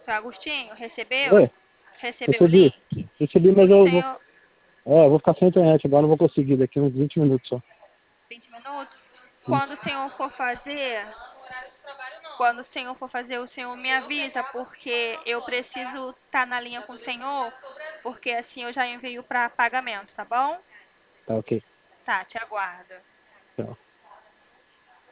Seu Agostinho, recebeu? Oi, Recebeu o recebi. link? Recebi, O mas senhor, eu vou ficar sem internet agora, não vou conseguir, daqui uns 20 minutos só. 20 minutos? Quando o Isso. senhor for fazer, quando o senhor for fazer, o senhor me avisa, porque eu preciso estar na linha com o senhor, porque assim eu já envio para pagamento, tá bom? Tá ok. Tá, te aguardo. Tchau.